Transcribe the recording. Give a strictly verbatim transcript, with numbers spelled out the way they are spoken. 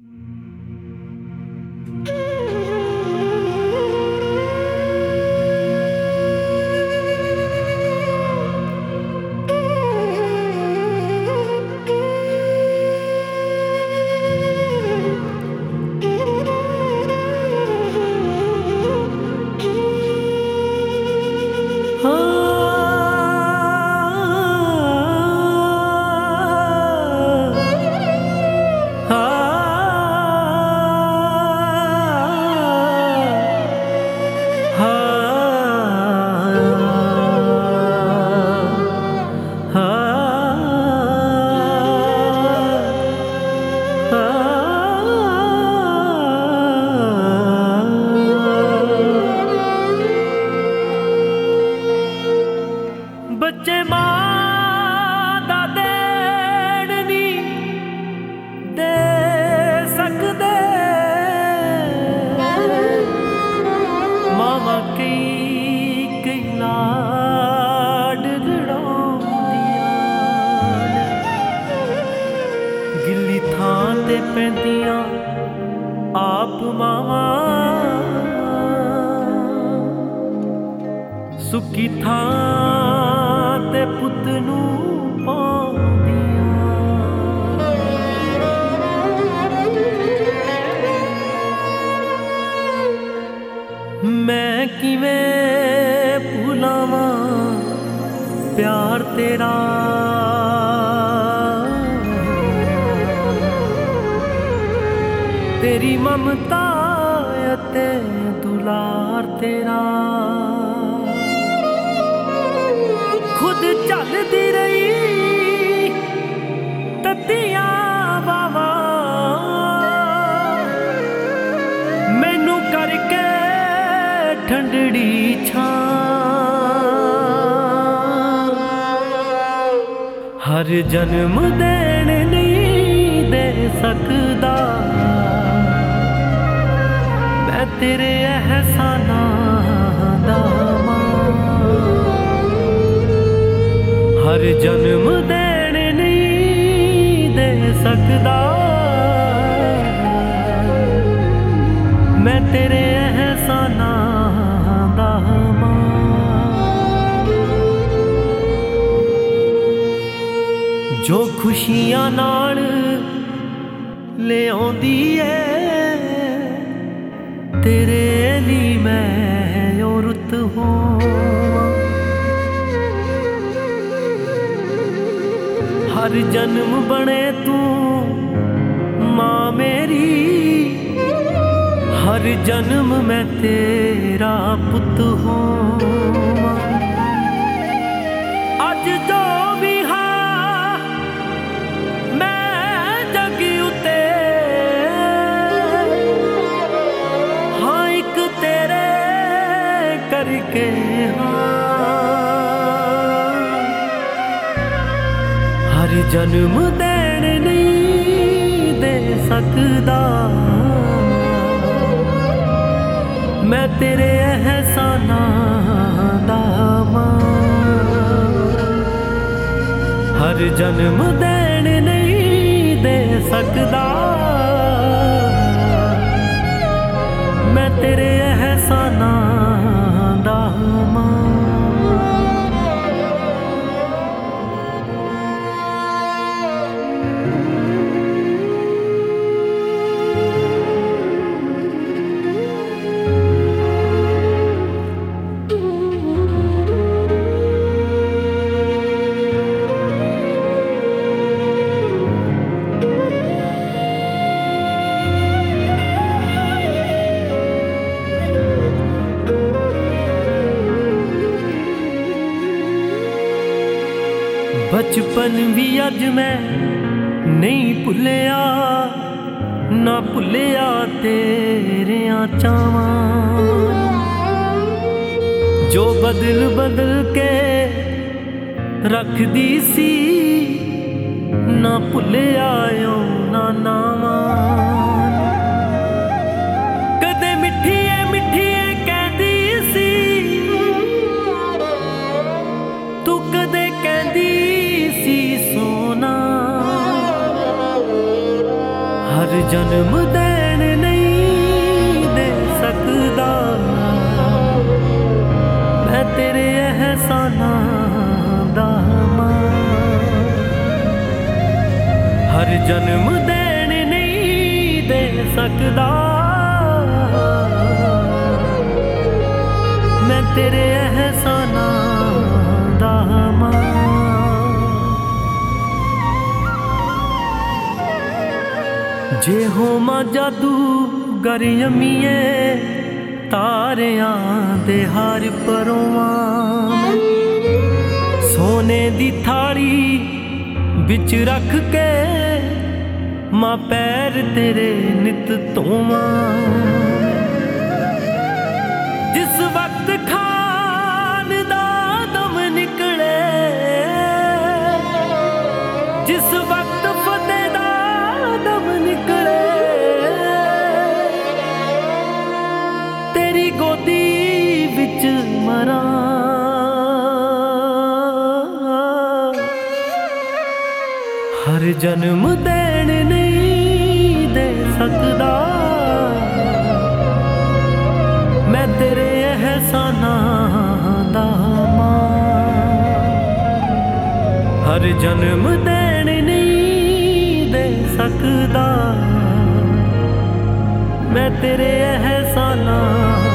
बच्चे मां दा देण नहीं दे सकदे, मामा कई कई लाड लड़ाउंदियां, गिल्ली थां ते पैंदियां आप मावा, सुखी थां ते पुत नूं पाउंदियां। मैं किवें भुलावां प्यार तेरा, तेरी ममता ते दुलार तेरा, खुद चलदी रही तत्तियां वावा, मैनू करके ठंडड़ी छां, हर जन्म देण नहीं दे सकदा, मैं तेरे एहसानां दा हर जन्म देण नहीं दे सकदा, मैं तेरे एहसानां दा जो खुशियां नाल ले आउंदी है, तेरे लिए मैं ओ रुत होवां, हर जन्म बने तू मां मेरी, हर जन्म मैं तेरा पुत होवां। अज जो भी हाँ मैं जग उते, हाँ एक तेरे करके हाँ, हर जन्म देण नहीं दे सकदा, मैं तेरे एहसानां दा हर जन्म देण नहीं दे सकदा, मैं तेरे एहसानां दा बचपन भी अज मैं नहीं भुलिया, ना भुलिया तेरियां चावां, जो बदल बदल के रख दी सी, ना भुलिया ना नावां, कदे मिठिए मिठिए कहदी सी, तू कदे कहदी सी सोना, हर हर जन्म देन नहीं दे सकदा मैं तेरे एहसानां दा मां। हर जन्म देन नहीं दे सकदा मैं तेरे एहसानां दा मां। जे होवां जादूगर यमीए तारियां दे हार परोवां सोने दी थाली बिच रख के मां पैर तेरे नित धोवां। जिस वक्त खान दा दम निकले जिस वक्त फतेह दा दम निकले तेरी गोदी विच मरां। हर जन्म देन नहीं दे सकदा मैं तेरे एहसानां दा मां। हर जन्म देन नहीं दे सकदा मैं तेरे एहसानां